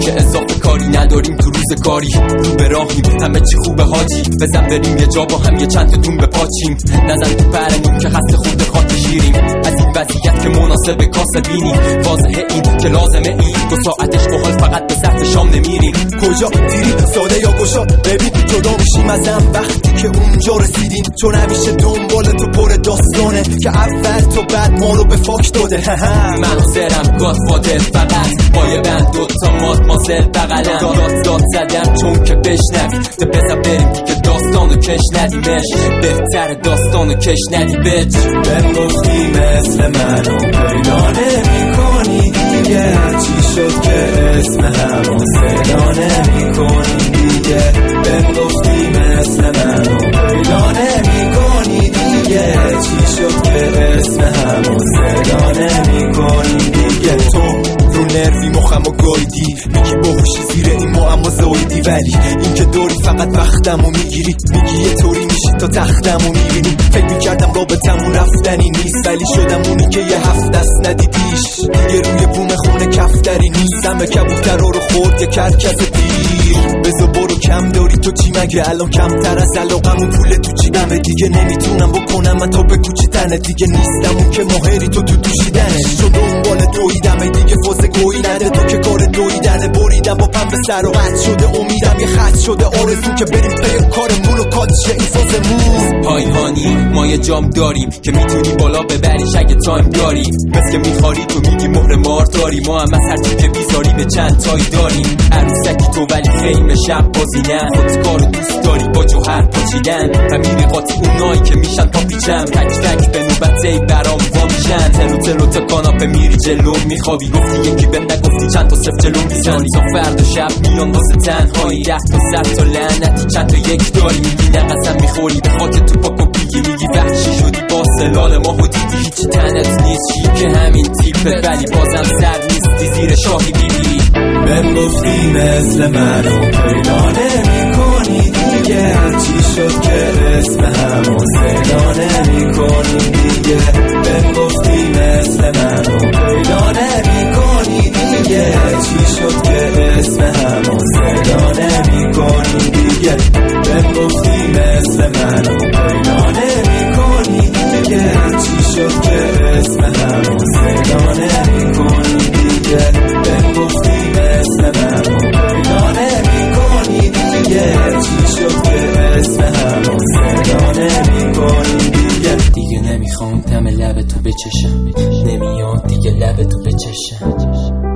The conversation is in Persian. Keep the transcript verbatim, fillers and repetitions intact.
دیگه اضافه کاری نداریم تو روز کاری، رو به راهیم همه چی خوبه حاجی، بزن بریم یه جا با هم یه چند تا دون بپاچیم، نزن تو پرنیم که خسته خورده خاک شیریم، از این وضعیت که مناسب کاسه بینیم، واضحه این که لازمه این دو ساعتش بحال فقط به سطح شام نمیریم. کجا دیری ساده یا گشا ببین جدا میشیم از هم وقتی که اونجا رسیدیم، چون همیشه دنبال تو پر داستانه که اول تو بعد ما رو به فاک داده. من و سرم گادفادر فقط پایه بند دوتا ماد مازل بغلم، داد داد زدم چون که بشنوی ده بزن بریم دیگه داستانو کش ندیمش، بهتر داستانو کش ندی بچ. بهم گفتی مثل منو پیدا نمی کنی دیگه، چی شد که اسم همون صدا نمی کنی دیگه، بهم گفتی مثل منو پیدا نمی کنی دیگه، چی شد که اسم همون صدا نمی کنی دیگه. تو رو نروی مخمو گایدی میگی باهوشی زیر این ما اما زایدی، ولی این که داری فقط وقتمو میگیری، میگی یه طوری میشی تا تختمو میبینی. فکر میکردم رابطمون رفتنی نیست، ولی شدم اونی که یه هفته است ندیدیش، دیگه روی بوم خونه کفتری نیست، همه کبوترها رو خورد یه کرکس دیر. بزا برو کم داری تو چی مگه الان کمتر از علاقمون پول تو جیبمه، دیگه نمیتونم بکنم من تا بکوچی تنه، دیگه نیستم اون که ماهری تو تو دوشیدنه، شد دنبال دویدمه دیگه فاز گویی نده، تو که کار دویدنه بریدم با پم به سر و قد شده امیدم یه خط شده آرزو که بریم پی کارمون و کاتشه این فازمون. های هانی ما یه جام داریم که میتونی بالا ببریش اگه تایم داری، بس که میخواری تو میگی مهر مار داری، ما هم از هرچی که بیزاری به چند تایی داریم، عروسکی تو ولی خیمه شب بازی نه، خودکارو دوست داری با جوهر پاچیدن و میری قاطی اونایی که میشن پاپیچم، تک تک به نوبته برام وا میشن، تلو تلو تا کاناپه میری جلو میخوابی، گفتی یکی بهم نگفتی چند تا صف جلو میزنی، تا فرد و شب میان واسه تنهایی، ده تا صد تا لعنتی چند تا یک داری، میگی نه قسم میخوری به خاک تو پاک و بیگی، میگی وحشی شدی با سلال ما و دیدی هیچی تنت نیست که همین تیپه، ولی بازم سر نیستی زیر شاهی بیبی. بهم گفتی مثل منو پیدا نمی کنی دیگه، چی شد که اسم همون صدا نمی کنی دیگه، بهم گفتی مثل منو پیدا نمی کنی دیگه، چی شد که اسم همون صدا نمی کنی دیگه، بهم گفتی مثل منو پیدا نمی کنی دیگه، چی شد که اسم همون صدا نمی کنی دیگه، بهم گفتی مثل منو پیدا نمی کنی دیگه، چی شد که اسم همون صدا نمی کنی دیگه. دیگه نمیخوام دم لب تو بچشم، نمیاد دیگه لب تو بچشم.